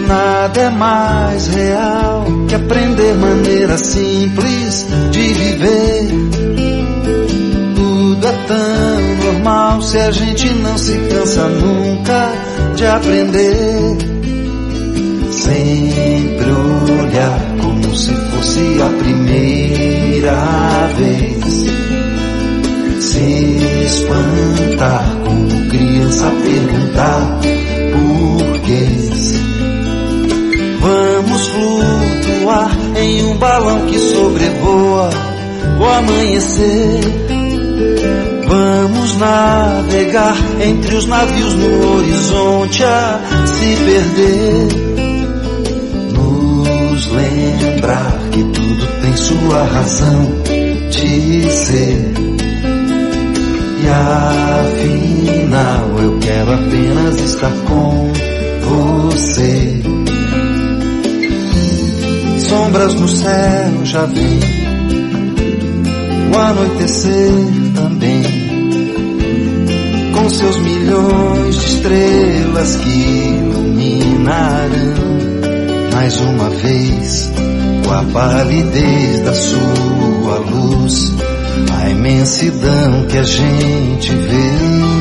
Nada é mais real que aprender maneira simples de viver. Tudo é tão normal se a gente não se cansa nunca de aprender. Sempre olhar como se fosse a primeira vez. Se espantar como criança perguntar porquês. Vamos flutuar em um balão que sobrevoa o amanhecer. Vamos navegar entre os navios no horizonte a se perder. Nos lembrar que tudo tem sua razão de ser. E afinal eu quero apenas estar com você. Sombras no céu já vem, o anoitecer também, com seus milhões de estrelas que iluminarão mais uma vez, com a palidez da sua luz, a imensidão que a gente vê.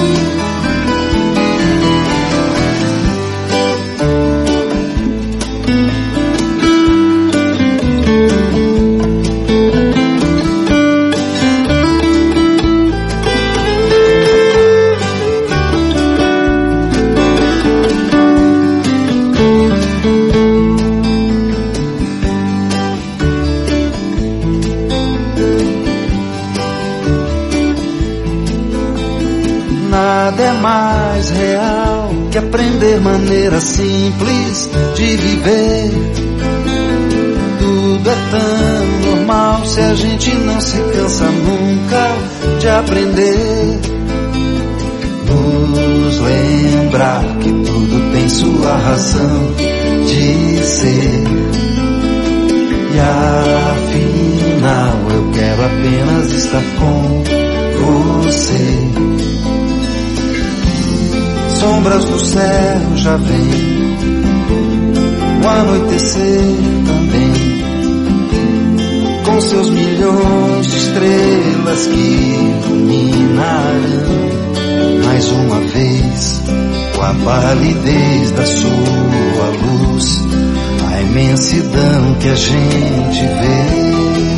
Nada é mais real que aprender maneira simples de viver. Tudo é tão normal se a gente não se cansa nunca de aprender. Nos lembrar que tudo tem sua razão de ser. E afinal eu quero apenas estar com você. Sombras do céu já vem, o anoitecer também, com seus milhões de estrelas que iluminarão mais uma vez, com a palidez da sua luz, a imensidão que a gente vê.